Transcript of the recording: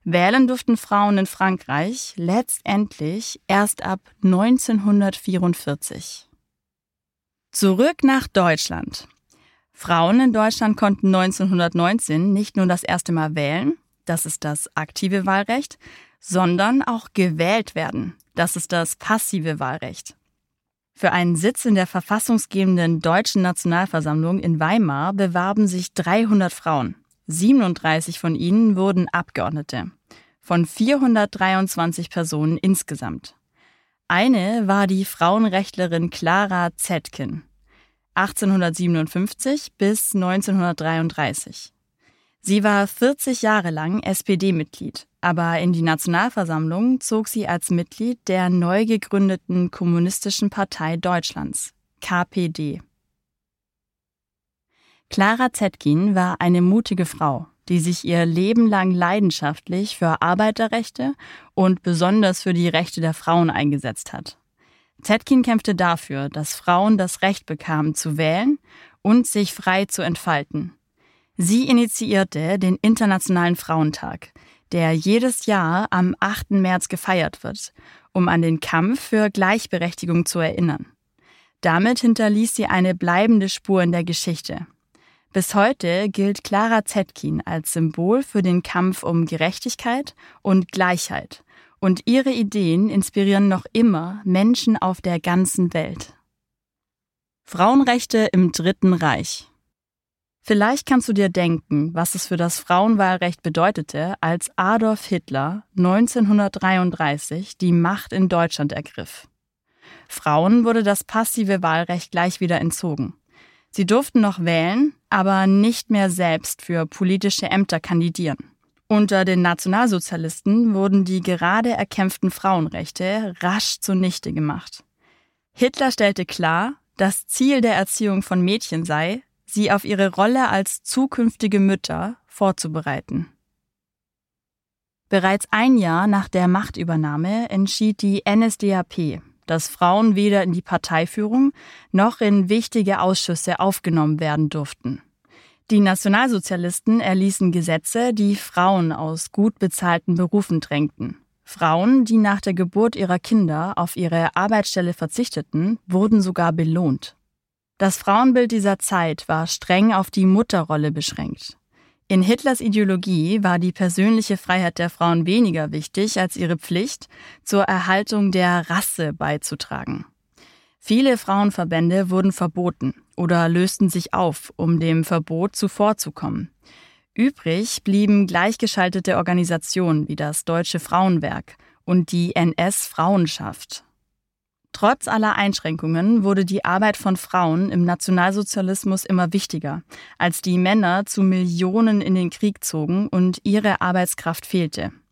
Wählen durften Frauen in Frankreich letztendlich erst ab 1944. Zurück nach Deutschland. Frauen in Deutschland konnten 1919 nicht nur das erste Mal wählen, das ist das aktive Wahlrecht, sondern auch gewählt werden, das ist das passive Wahlrecht. Für einen Sitz in der verfassungsgebenden Deutschen Nationalversammlung in Weimar bewarben sich 300 Frauen. 37 von ihnen wurden Abgeordnete. Von 423 Personen insgesamt. Eine war die Frauenrechtlerin Clara Zetkin. 1857 bis 1933. Sie war 40 Jahre lang SPD-Mitglied, aber in die Nationalversammlung zog sie als Mitglied der neu gegründeten Kommunistischen Partei Deutschlands, KPD. Clara Zetkin war eine mutige Frau, die sich ihr Leben lang leidenschaftlich für Arbeiterrechte und besonders für die Rechte der Frauen eingesetzt hat. Zetkin kämpfte dafür, dass Frauen das Recht bekamen zu wählen und sich frei zu entfalten. Sie initiierte den Internationalen Frauentag, der jedes Jahr am 8. März gefeiert wird, um an den Kampf für Gleichberechtigung zu erinnern. Damit hinterließ sie eine bleibende Spur in der Geschichte. Bis heute gilt Clara Zetkin als Symbol für den Kampf um Gerechtigkeit und Gleichheit. Und ihre Ideen inspirieren noch immer Menschen auf der ganzen Welt. Frauenrechte im Dritten Reich. Vielleicht kannst du dir denken, was es für das Frauenwahlrecht bedeutete, als Adolf Hitler 1933 die Macht in Deutschland ergriff. Frauen wurde das passive Wahlrecht gleich wieder entzogen. Sie durften noch wählen, aber nicht mehr selbst für politische Ämter kandidieren. Unter den Nationalsozialisten wurden die gerade erkämpften Frauenrechte rasch zunichte gemacht. Hitler stellte klar, das Ziel der Erziehung von Mädchen sei, sie auf ihre Rolle als zukünftige Mütter vorzubereiten. Bereits ein Jahr nach der Machtübernahme entschied die NSDAP, dass Frauen weder in die Parteiführung noch in wichtige Ausschüsse aufgenommen werden durften. Die Nationalsozialisten erließen Gesetze, die Frauen aus gut bezahlten Berufen drängten. Frauen, die nach der Geburt ihrer Kinder auf ihre Arbeitsstelle verzichteten, wurden sogar belohnt. Das Frauenbild dieser Zeit war streng auf die Mutterrolle beschränkt. In Hitlers Ideologie war die persönliche Freiheit der Frauen weniger wichtig als ihre Pflicht, zur Erhaltung der Rasse beizutragen. Viele Frauenverbände wurden verboten oder lösten sich auf, um dem Verbot zuvorzukommen. Übrig blieben gleichgeschaltete Organisationen wie das Deutsche Frauenwerk und die NS-Frauenschaft. Trotz aller Einschränkungen wurde die Arbeit von Frauen im Nationalsozialismus immer wichtiger, als die Männer zu Millionen in den Krieg zogen und ihre Arbeitskraft fehlte.